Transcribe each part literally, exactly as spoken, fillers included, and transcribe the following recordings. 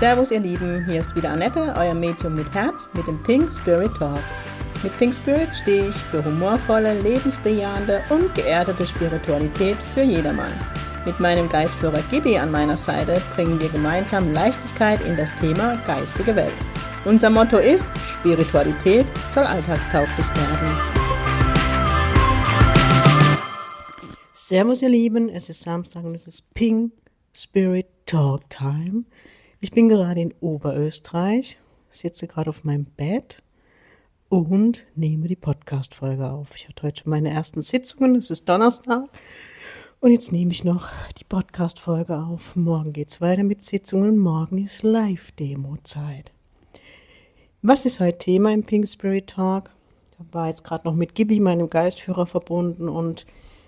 Servus ihr Lieben, hier ist wieder Annette, euer Medium mit Herz mit dem Pink Spirit Talk. Mit Pink Spirit stehe ich für humorvolle, lebensbejahende und geerdete Spiritualität für jedermann. Mit meinem Geistführer Gibi an meiner Seite bringen wir gemeinsam Leichtigkeit in das Thema geistige Welt. Unser Motto ist, Spiritualität soll alltagstauglich werden. Servus ihr Lieben, es ist Samstag und es ist Pink Spirit Talk Time. Ich bin gerade in Oberösterreich, sitze gerade auf meinem Bett und nehme die Podcast-Folge auf. Ich hatte heute schon meine ersten Sitzungen, es ist Donnerstag und jetzt nehme ich noch die Podcast-Folge auf. Morgen geht es weiter mit Sitzungen, morgen ist Live-Demo-Zeit. Was ist heute Thema im Pink Spirit Talk? Ich war jetzt gerade noch mit Gibi, meinem Geistführer, verbunden und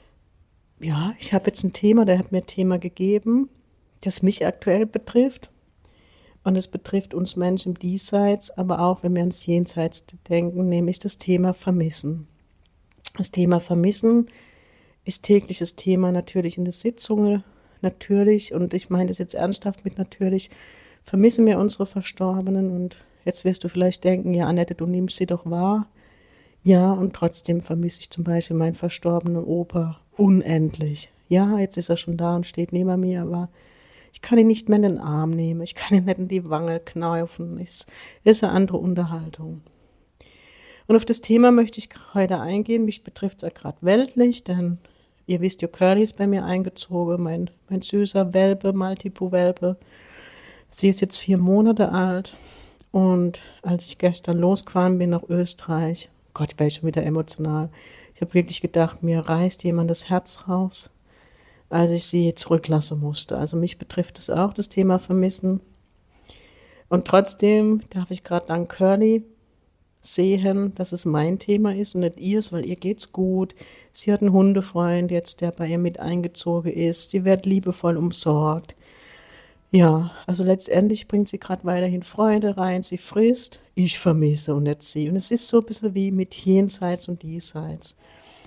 ja, ich habe jetzt ein Thema, der hat mir ein Thema gegeben, das mich aktuell betrifft. Und es betrifft uns Menschen im Diesseits, aber auch, wenn wir ans Jenseits denken, nämlich das Thema Vermissen. Das Thema Vermissen ist tägliches Thema natürlich in der Sitzung, natürlich, und ich meine das jetzt ernsthaft mit natürlich, vermissen wir unsere Verstorbenen. Und jetzt wirst du vielleicht denken, ja Annette, du nimmst sie doch wahr. Ja, und trotzdem vermisse ich zum Beispiel meinen verstorbenen Opa unendlich. Ja, jetzt ist er schon da und steht neben mir, aber ich kann ihn nicht mehr in den Arm nehmen, ich kann ihn nicht in die Wange kneifen, es ist eine andere Unterhaltung. Und auf das Thema möchte ich heute eingehen, mich betrifft es ja gerade weltlich, denn ihr wisst ja, Curly ist bei mir eingezogen, mein, mein süßer Welpe, Maltipu-Welpe. Sie ist jetzt vier Monate alt und als ich gestern losgefahren bin nach Österreich, Gott, ich war schon wieder emotional, ich habe wirklich gedacht, mir reißt jemand das Herz raus, als ich sie zurücklassen musste. Also mich betrifft es auch, das Thema Vermissen. Und trotzdem darf ich gerade dank Curly sehen, dass es mein Thema ist und nicht ihrs, weil ihr geht's gut. Sie hat einen Hundefreund jetzt, der bei ihr mit eingezogen ist. Sie wird liebevoll umsorgt. Ja, also letztendlich bringt sie gerade weiterhin Freude rein. Sie frisst, ich vermisse und nicht sie. Und es ist so ein bisschen wie mit Jenseits und Diesseits.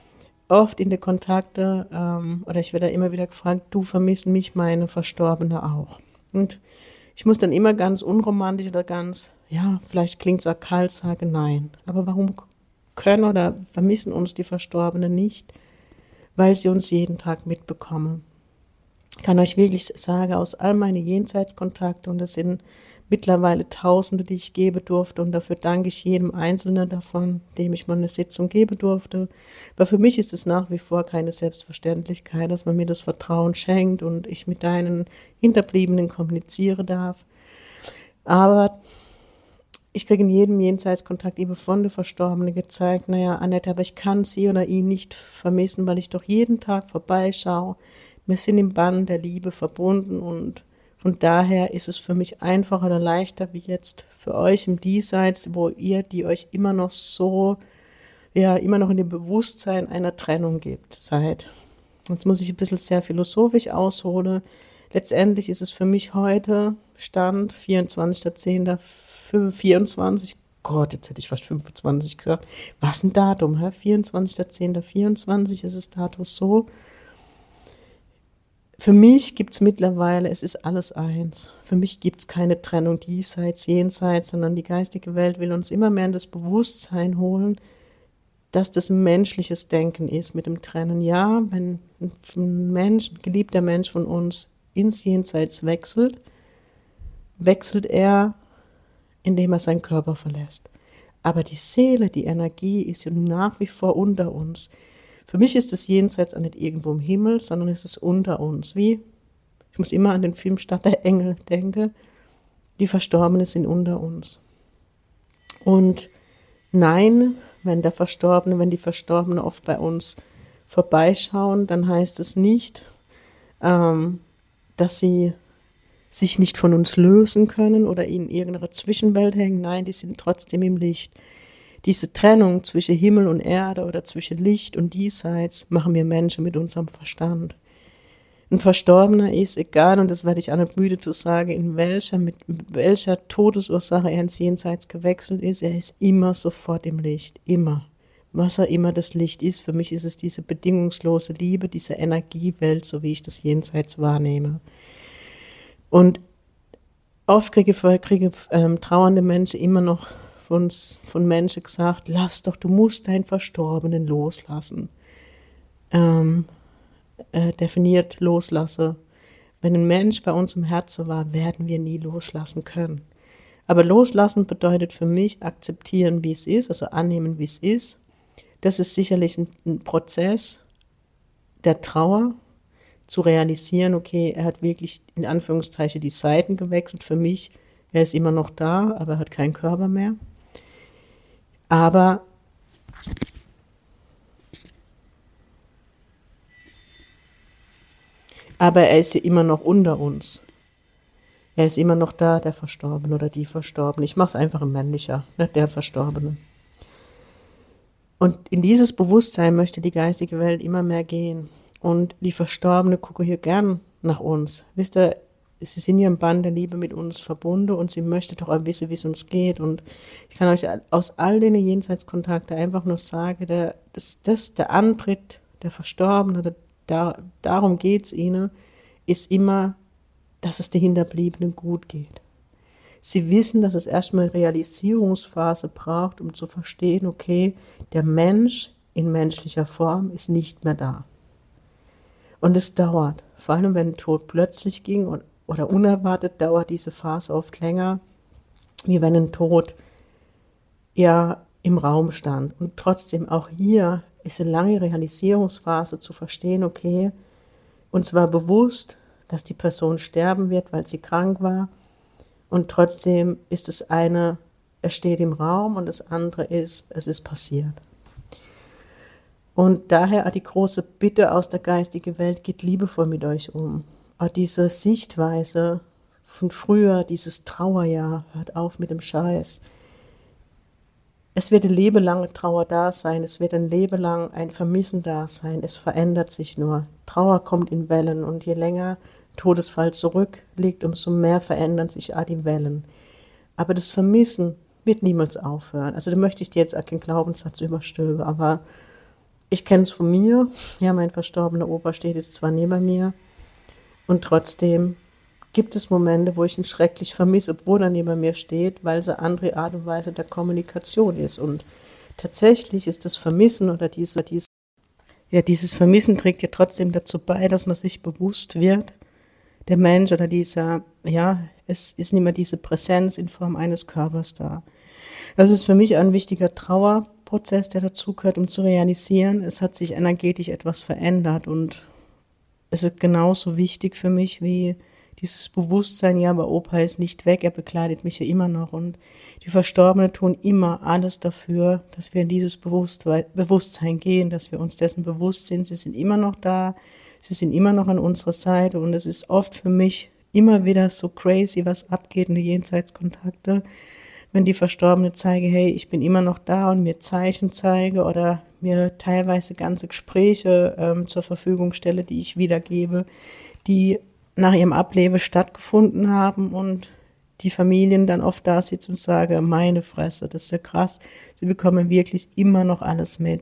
Oft in den Kontakten, ähm, oder ich werde da immer wieder gefragt, du vermisst mich, meine Verstorbene auch. Und ich muss dann immer ganz unromantisch oder ganz, ja, vielleicht klingt es auch kalt, sagen nein. Aber warum können oder vermissen uns die Verstorbenen nicht? Weil sie uns jeden Tag mitbekommen. Ich kann euch wirklich sagen, aus all meinen Jenseitskontakten, und das sind mittlerweile Tausende, die ich geben durfte, und dafür danke ich jedem Einzelnen davon, dem ich mal eine Sitzung geben durfte. Aber für mich ist es nach wie vor keine Selbstverständlichkeit, dass man mir das Vertrauen schenkt und ich mit deinen Hinterbliebenen kommunizieren darf. Aber ich kriege in jedem Jenseitskontakt eben von der Verstorbenen gezeigt, naja, Annette, aber ich kann sie oder ihn nicht vermissen, weil ich doch jeden Tag vorbeischaue. Wir sind im Bann der Liebe verbunden und von daher ist es für mich einfacher oder leichter wie jetzt für euch im Diesseits, wo ihr, die euch immer noch so, ja, immer noch in dem Bewusstsein einer Trennung gibt, seid. Jetzt muss ich ein bisschen sehr philosophisch ausholen. Letztendlich ist es für mich heute Stand vierundzwanzigster zehnter vierundzwanzig, Gott, jetzt hätte ich fast fünfundzwanzig gesagt. Was ein Datum, hä? vierundzwanzigster zehnter vierundzwanzig ist das Datum so. Für mich gibt es mittlerweile, es ist alles eins. Für mich gibt es keine Trennung diesseits, jenseits, sondern die geistige Welt will uns immer mehr in das Bewusstsein holen, dass das ein menschliches Denken ist mit dem Trennen. Ja, wenn ein Mensch, ein geliebter Mensch von uns ins Jenseits wechselt, wechselt er, indem er seinen Körper verlässt. Aber die Seele, die Energie ist ja nach wie vor unter uns. Für mich ist das Jenseits auch nicht irgendwo im Himmel, sondern es ist unter uns. Wie? Ich muss immer an den Film Stadt der Engel denken. Die Verstorbenen sind unter uns. Und nein, wenn der Verstorbene, wenn die Verstorbenen oft bei uns vorbeischauen, dann heißt es nicht, ähm, dass sie sich nicht von uns lösen können oder in irgendeiner Zwischenwelt hängen. Nein, die sind trotzdem im Licht. Diese Trennung zwischen Himmel und Erde oder zwischen Licht und Diesseits machen wir Menschen mit unserem Verstand. Ein Verstorbener ist, egal, und das werde ich auch nicht müde zu sagen, in welcher, mit welcher Todesursache er ins Jenseits gewechselt ist, er ist immer sofort im Licht, immer. Was auch immer das Licht ist, für mich ist es diese bedingungslose Liebe, diese Energiewelt, so wie ich das Jenseits wahrnehme. Und oft kriege, kriege ähm, trauernde Menschen immer noch von, von Menschen gesagt, lass doch, du musst deinen Verstorbenen loslassen. Ähm, äh, definiert loslasse. Wenn ein Mensch bei uns im Herzen war, werden wir nie loslassen können. Aber loslassen bedeutet für mich akzeptieren, wie es ist, also annehmen, wie es ist. Das ist sicherlich ein, ein Prozess der Trauer, zu realisieren, okay, er hat wirklich in Anführungszeichen die Seiten gewechselt. Für mich, er ist immer noch da, aber er hat keinen Körper mehr. Aber aber er ist ja immer noch unter uns. Er ist immer noch da, der Verstorbene oder die Verstorbene. Ich mache es einfach in männlicher, ne, der Verstorbene. Und in dieses Bewusstsein möchte die geistige Welt immer mehr gehen. Und die Verstorbene gucken hier gern nach uns. Wisst ihr, sie sind ja im Band der Liebe mit uns verbunden und sie möchte doch auch wissen, wie es uns geht. Und ich kann euch aus all den Jenseitskontakten einfach nur sagen, der, das, das, der Antritt der Verstorbenen, oder da, darum geht es ihnen, ist immer, dass es den Hinterbliebenen gut geht. Sie wissen, dass es erstmal eine Realisierungsphase braucht, um zu verstehen, okay, der Mensch in menschlicher Form ist nicht mehr da. Und es dauert, vor allem wenn Tod plötzlich ging oder unerwartet, dauert diese Phase oft länger, wie wenn ein Tod ja im Raum stand. Und trotzdem auch hier ist eine lange Realisierungsphase zu verstehen, okay, und zwar bewusst, dass die Person sterben wird, weil sie krank war. Und trotzdem ist das eine, es steht im Raum, und das andere ist, es ist passiert. Und daher auch die große Bitte aus der geistigen Welt, geht liebevoll mit euch um. Auch diese Sichtweise von früher, dieses Trauerjahr, hört auf mit dem Scheiß. Es wird eine lebelange Trauer da sein, es wird ein Leben lang ein Vermissen da sein, es verändert sich nur. Trauer kommt in Wellen, und je länger Todesfall zurückliegt, umso mehr verändern sich auch die Wellen. Aber das Vermissen wird niemals aufhören. Also da möchte ich dir jetzt auch keinen Glaubenssatz überstülpen, aber ich kenne es von mir. Ja, mein verstorbener Opa steht jetzt zwar neben mir, und trotzdem gibt es Momente, wo ich ihn schrecklich vermisse, obwohl er neben mir steht, weil es eine andere Art und Weise der Kommunikation ist. Und tatsächlich ist das Vermissen oder diese, diese, ja, dieses Vermissen trägt ja trotzdem dazu bei, dass man sich bewusst wird, der Mensch oder dieser, ja, es ist nicht mehr diese Präsenz in Form eines Körpers da. Das ist für mich ein wichtiger Trauerprozess, der dazugehört, um zu realisieren, es hat sich energetisch etwas verändert, und es ist genauso wichtig für mich wie dieses Bewusstsein, ja, aber Opa ist nicht weg, er begleitet mich ja immer noch, und die Verstorbenen tun immer alles dafür, dass wir in dieses Bewusstsein gehen, dass wir uns dessen bewusst sind, sie sind immer noch da, sie sind immer noch an unserer Seite, und es ist oft für mich immer wieder so crazy, was abgeht in die Jenseitskontakte, wenn die Verstorbenen zeigen, hey, ich bin immer noch da, und mir Zeichen zeige oder mir teilweise ganze Gespräche ähm, zur Verfügung stelle, die ich wiedergebe, die nach ihrem Ableben stattgefunden haben, und die Familien dann oft da sitzen und sagen, meine Fresse, das ist ja krass, sie bekommen wirklich immer noch alles mit.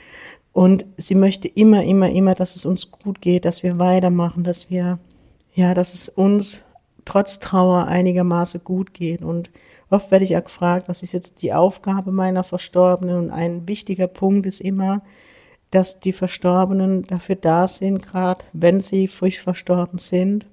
Und sie möchte immer, immer, immer, dass es uns gut geht, dass wir weitermachen, dass wir, ja, dass es uns trotz Trauer einigermaßen gut geht. Und oft werde ich auch gefragt, was ist jetzt die Aufgabe meiner Verstorbenen? Und ein wichtiger Punkt ist immer, dass die Verstorbenen dafür da sind, gerade wenn sie frisch verstorben sind,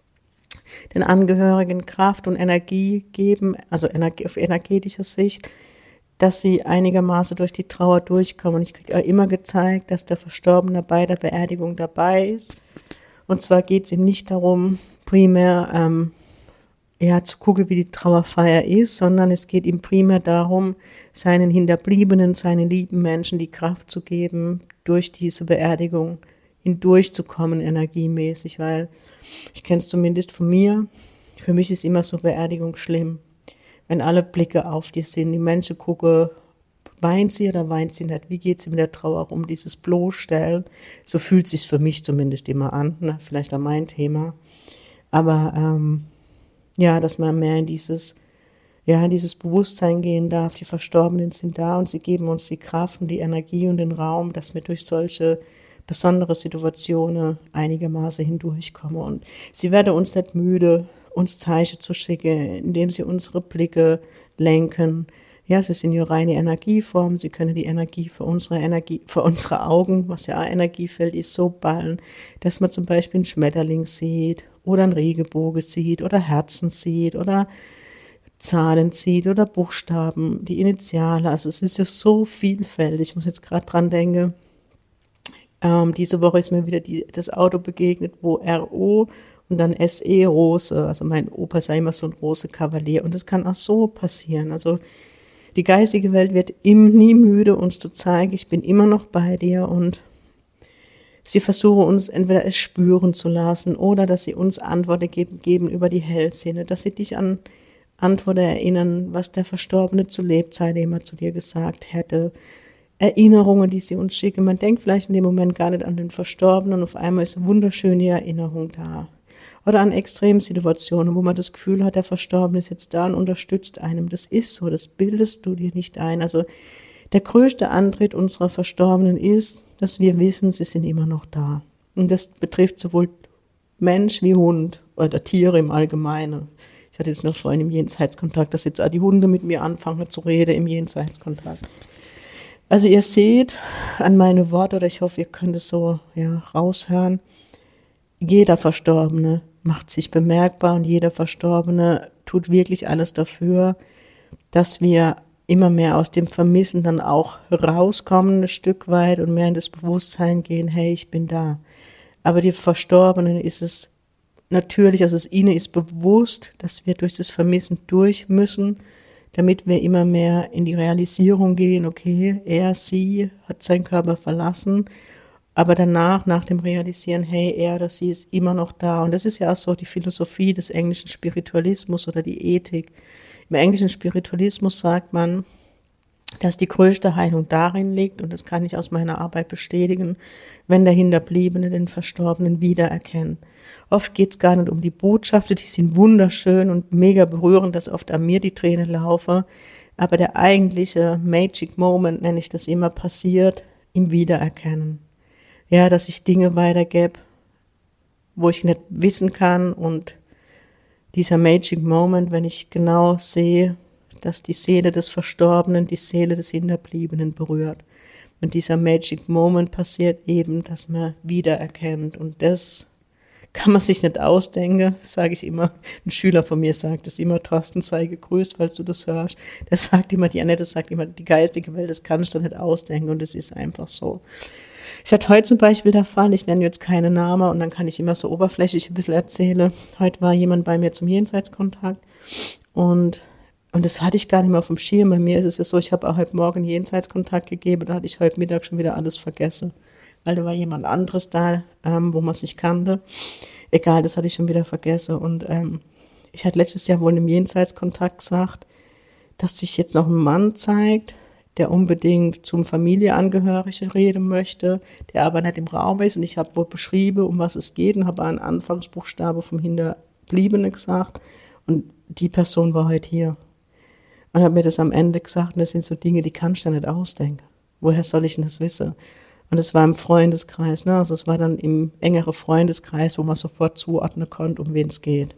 den Angehörigen Kraft und Energie geben, also auf energetischer Sicht, dass sie einigermaßen durch die Trauer durchkommen. Ich kriege auch immer gezeigt, dass der Verstorbene bei der Beerdigung dabei ist. Und zwar geht es ihm nicht darum, primär ähm, ja, zu gucken, wie die Trauerfeier ist, sondern es geht ihm primär darum, seinen Hinterbliebenen, seinen lieben Menschen die Kraft zu geben, durch diese Beerdigung hindurchzukommen, energiemäßig, weil ich kenne es zumindest von mir, für mich ist immer so Beerdigung schlimm, wenn alle Blicke auf dir sind, die Menschen gucken, weint sie oder weint sie nicht, wie geht es mit der Trauer um, dieses Bloßstellen, so fühlt es sich für mich zumindest immer an, ne? Vielleicht auch mein Thema, aber ähm, ja, dass man mehr in dieses, ja, in dieses Bewusstsein gehen darf, die Verstorbenen sind da und sie geben uns die Kraft und die Energie und den Raum, dass wir durch solche besondere Situationen einigermaßen hindurchkommen. Und sie werden uns nicht müde, uns Zeichen zu schicken, indem sie unsere Blicke lenken. Ja, sie sind ja reine Energieformen, sie können die Energie für unsere Energie, für unsere Augen, was ja auch Energiefeld ist, so ballen, dass man zum Beispiel einen Schmetterling sieht oder einen Regenbogen sieht oder Herzen sieht oder Zahlen sieht oder Buchstaben, die Initiale. Also es ist ja so vielfältig. Ich muss jetzt gerade dran denken, ähm, diese Woche ist mir wieder die, das Auto begegnet, wo R O und dann S E Rose, also mein Opa sei immer so ein Rose-Kavalier und das kann auch so passieren. Also die geistige Welt wird ihm nie müde, uns zu zeigen, ich bin immer noch bei dir, und sie versuchen uns entweder es spüren zu lassen oder dass sie uns Antworten geben, geben über die Hellsinne, dass sie dich an Antworten erinnern, was der Verstorbene zu Lebzeiten immer zu dir gesagt hätte. Erinnerungen, die sie uns schicken. Man denkt vielleicht in dem Moment gar nicht an den Verstorbenen und auf einmal ist eine wunderschöne Erinnerung da. Oder an Extremsituationen, wo man das Gefühl hat, der Verstorbene ist jetzt da und unterstützt einem. Das ist so, das bildest du dir nicht ein. Also der größte Antritt unserer Verstorbenen ist, dass wir wissen, sie sind immer noch da. Und das betrifft sowohl Mensch wie Hund oder Tiere im Allgemeinen. Ich hatte jetzt noch vorhin im Jenseitskontakt, dass jetzt auch die Hunde mit mir anfangen zu reden im Jenseitskontakt. Also ihr seht an meine Worte, oder ich hoffe, ihr könnt es so ja, raushören, jeder Verstorbene macht sich bemerkbar und jeder Verstorbene tut wirklich alles dafür, dass wir immer mehr aus dem Vermissen dann auch rauskommen, ein Stück weit, und mehr in das Bewusstsein gehen, hey, ich bin da. Aber die Verstorbenen ist es natürlich, also es ihnen ist bewusst, dass wir durch das Vermissen durch müssen, damit wir immer mehr in die Realisierung gehen, okay, er, sie hat seinen Körper verlassen, aber danach, nach dem Realisieren, hey, er oder sie ist immer noch da. Und das ist ja auch so die Philosophie des englischen Spiritualismus oder die Ethik. Im englischen Spiritualismus sagt man, dass die größte Heilung darin liegt, und das kann ich aus meiner Arbeit bestätigen, wenn der Hinterbliebene den Verstorbenen wiedererkennt. Oft geht es gar nicht um die Botschaften, die sind wunderschön und mega berührend, dass oft an mir die Tränen laufen, aber der eigentliche Magic Moment, nenne ich das immer, passiert im Wiedererkennen. Ja, dass ich Dinge weitergebe, wo ich nicht wissen kann, und dieser Magic Moment, wenn ich genau sehe, dass die Seele des Verstorbenen die Seele des Hinterbliebenen berührt. Und dieser Magic Moment passiert eben, dass man wiedererkennt. Und das kann man sich nicht ausdenken, sage ich immer. Ein Schüler von mir sagt es immer, Thorsten, sei gegrüßt, falls du das hörst. Der sagt immer, die Annette sagt immer, die geistige Welt, das kannst du nicht ausdenken, und es ist einfach so. Ich hatte heute zum Beispiel der Fall, ich nenne jetzt keine Namen, und dann kann ich immer so oberflächlich ein bisschen erzählen. Heute war jemand bei mir zum Jenseitskontakt, und Und das hatte ich gar nicht mehr auf dem Schirm. Bei mir ist es ja so, ich habe auch heute Morgen Jenseitskontakt gegeben, da hatte ich heute Mittag schon wieder alles vergessen. Weil da war jemand anderes da, ähm, wo man sich kannte. Egal, das hatte ich schon wieder vergessen. Und ähm, ich hatte letztes Jahr wohl im Jenseitskontakt gesagt, dass sich jetzt noch ein Mann zeigt, der unbedingt zum Familienangehörigen reden möchte, der aber nicht im Raum ist. Und ich habe wohl beschrieben, um was es geht, und habe einen Anfangsbuchstabe vom Hinterbliebenen gesagt. Und die Person war heute hier. Und hat mir das am Ende gesagt, und das sind so Dinge, die kannst du nicht ausdenken. Woher soll ich denn das wissen? Und es war im Freundeskreis, ne? Also es war dann im engeren Freundeskreis, wo man sofort zuordnen konnte, um wen es geht.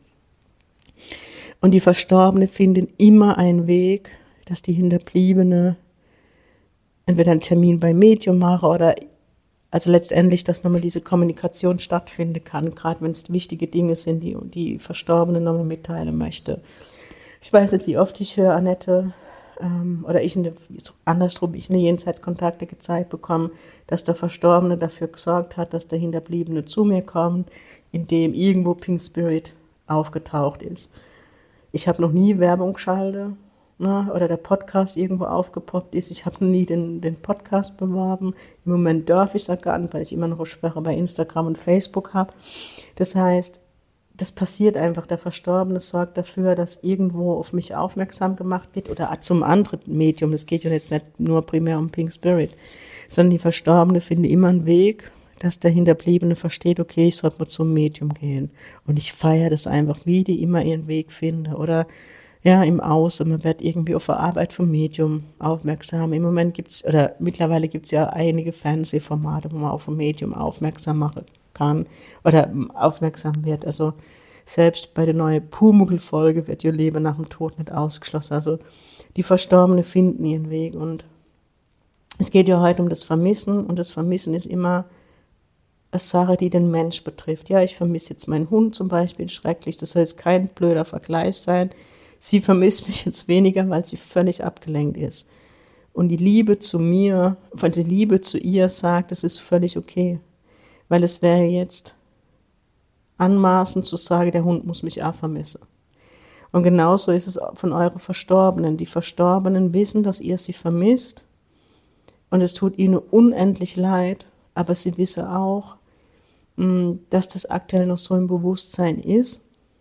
Und die Verstorbenen finden immer einen Weg, dass die Hinterbliebene entweder einen Termin beim Medium machen oder also letztendlich, dass nochmal diese Kommunikation stattfinden kann, gerade wenn es wichtige Dinge sind, die die Verstorbene nochmal mitteilen möchte. Ich weiß nicht, wie oft ich höre, Annette, ähm, oder ich, eine, andersrum, ich eine Jenseitskontakte gezeigt bekomme, dass der Verstorbene dafür gesorgt hat, dass der Hinterbliebene zu mir kommt, indem irgendwo Pink Spirit aufgetaucht ist. Ich habe noch nie Werbung geschaltet, ne, oder der Podcast irgendwo aufgepoppt ist. Ich habe noch nie den, den Podcast beworben. Im Moment darf ich es gar nicht, weil ich immer noch eine Sperre bei Instagram und Facebook habe. Das heißt, das passiert einfach. Der Verstorbene sorgt dafür, dass irgendwo auf mich aufmerksam gemacht wird oder zum anderen Medium. Es geht ja jetzt nicht nur primär um Pink Spirit, sondern die Verstorbene finden immer einen Weg, dass der Hinterbliebene versteht, okay, ich sollte mal zum Medium gehen. Und ich feiere das einfach, wie die immer ihren Weg finden. Oder ja, im Außen, man wird irgendwie auf die Arbeit vom Medium aufmerksam. Im Moment gibt es, oder mittlerweile gibt es ja einige Fernsehformate, wo man auf ein Medium aufmerksam machen kann oder aufmerksam wird. Also Selbst bei der neuen Pumuckl-Folge wird ihr Leben nach dem Tod nicht ausgeschlossen. Also die Verstorbenen finden ihren Weg. Und es geht ja heute um das Vermissen. Und das Vermissen ist immer eine Sache, die den Mensch betrifft. Ja, ich vermisse jetzt meinen Hund zum Beispiel, schrecklich. Das soll jetzt kein blöder Vergleich sein. Sie vermisst mich jetzt weniger, weil sie völlig abgelenkt ist. Und die Liebe zu mir, von der Liebe zu ihr sagt, es ist völlig okay. Weil es wäre jetzt anmaßend zu sagen, der Hund muss mich auch vermissen. Und genauso ist es von euren Verstorbenen. Die Verstorbenen wissen, dass ihr sie vermisst. Und es tut ihnen unendlich leid. Aber sie wissen auch, dass das aktuell noch so im Bewusstsein ist.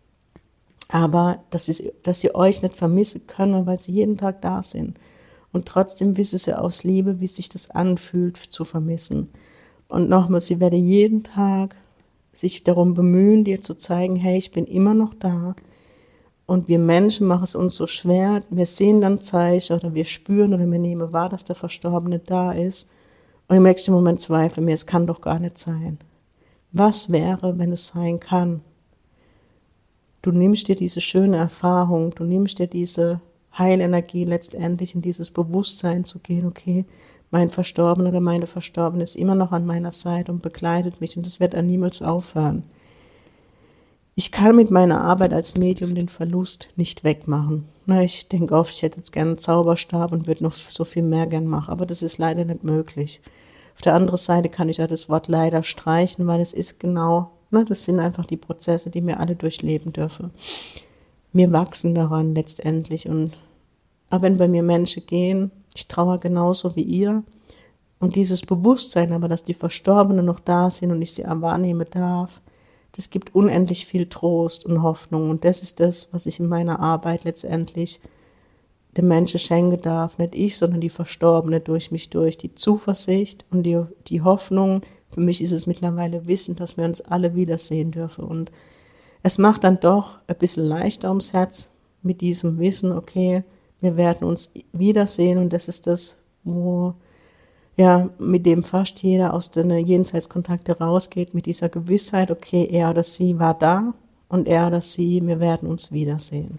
Aber dass sie, dass sie euch nicht vermissen können, weil sie jeden Tag da sind. Und trotzdem wissen sie aus Liebe, wie sich das anfühlt, zu vermissen. Und nochmal, sie werde jeden Tag sich darum bemühen, dir zu zeigen, hey, ich bin immer noch da. Und wir Menschen machen es uns so schwer. Wir sehen dann Zeichen oder wir spüren oder wir nehmen wahr, dass der Verstorbene da ist. Und im nächsten Moment zweifeln wir, es kann doch gar nicht sein. Was wäre, wenn es sein kann? Du nimmst dir diese schöne Erfahrung, du nimmst dir diese Heilenergie letztendlich in dieses Bewusstsein zu gehen, okay, mein Verstorbener oder meine Verstorbene ist immer noch an meiner Seite und begleitet mich und das wird dann niemals aufhören. Ich kann mit meiner Arbeit als Medium den Verlust nicht wegmachen. Na, ich denke oft, ich hätte jetzt gerne einen Zauberstab und würde noch so viel mehr gern machen, aber das ist leider nicht möglich. Auf der anderen Seite kann ich ja das Wort leider streichen, weil es ist genau, na, das sind einfach die Prozesse, die wir alle durchleben dürfen. Wir wachsen daran letztendlich. Und aber wenn bei mir Menschen gehen, ich trauere genauso wie ihr. Und dieses Bewusstsein aber, dass die Verstorbenen noch da sind und ich sie wahrnehmen darf, das gibt unendlich viel Trost und Hoffnung. Und das ist das, was ich in meiner Arbeit letztendlich dem Menschen schenken darf. Nicht ich, sondern die Verstorbenen durch mich durch. Die Zuversicht und die, die Hoffnung. Für mich ist es mittlerweile Wissen, dass wir uns alle wiedersehen dürfen. Und es macht dann doch ein bisschen leichter ums Herz mit diesem Wissen, okay, wir werden uns wiedersehen und das ist das, wo, ja, mit dem fast jeder aus den Jenseitskontakte rausgeht, mit dieser Gewissheit, okay, er oder sie war da und er oder sie, wir werden uns wiedersehen.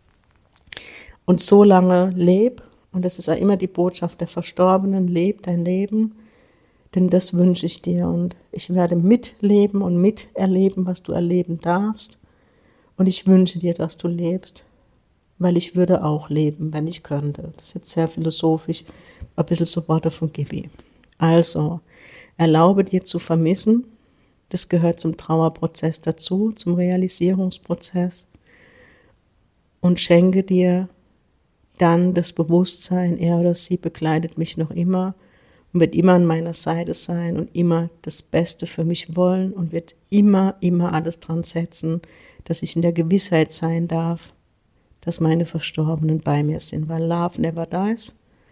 Und so lange leb, und das ist ja immer die Botschaft der Verstorbenen, leb dein Leben, denn das wünsche ich dir und ich werde mitleben und miterleben, was du erleben darfst. Und ich wünsche dir, dass du lebst, weil ich würde auch leben, wenn ich könnte. Das ist jetzt sehr philosophisch, ein bisschen so Worte von Gibi. Also, erlaube dir zu vermissen, das gehört zum Trauerprozess dazu, zum Realisierungsprozess und schenke dir dann das Bewusstsein, er oder sie begleitet mich noch immer und wird immer an meiner Seite sein und immer das Beste für mich wollen und wird immer, immer alles dran setzen, dass ich in der Gewissheit sein darf, dass meine Verstorbenen bei mir sind, weil Love never dies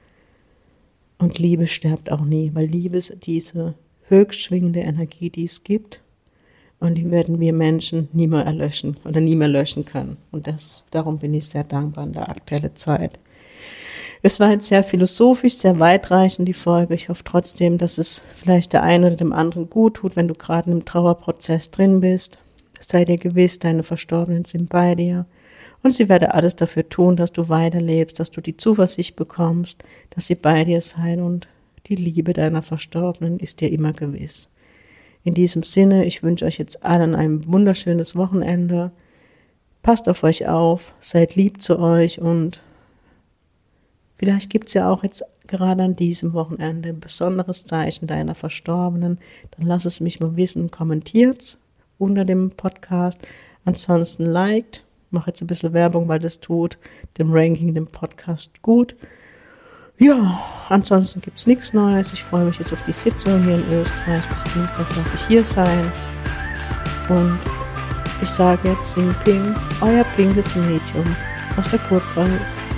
und Liebe stirbt auch nie, weil Liebe ist diese höchst schwingende Energie, die es gibt und die werden wir Menschen nie mehr erlöschen oder nie mehr löschen können und das, darum bin ich sehr dankbar in der aktuellen Zeit. Es war jetzt sehr philosophisch, sehr weitreichend, die Folge. Ich hoffe trotzdem, dass es vielleicht der einen oder dem anderen gut tut, wenn du gerade im Trauerprozess drin bist. Sei dir gewiss, deine Verstorbenen sind bei dir. Und sie werden alles dafür tun, dass du weiterlebst, dass du die Zuversicht bekommst, dass sie bei dir sein und die Liebe deiner Verstorbenen ist dir immer gewiss. In diesem Sinne, ich wünsche euch jetzt allen ein wunderschönes Wochenende. Passt auf euch auf, seid lieb zu euch und vielleicht gibt es ja auch jetzt gerade an diesem Wochenende ein besonderes Zeichen deiner Verstorbenen. Dann lass es mich mal wissen, kommentiert's unter dem Podcast. Ansonsten liked, mach jetzt ein bisschen Werbung, weil das tut dem Ranking, dem Podcast gut. Ja, ansonsten gibt es nichts Neues. Ich freue mich jetzt auf die Sitzung hier in Österreich. Bis Dienstag darf ich hier sein. Und ich sage jetzt Sing Ping, euer pinkes Medium aus der Kurpfalz.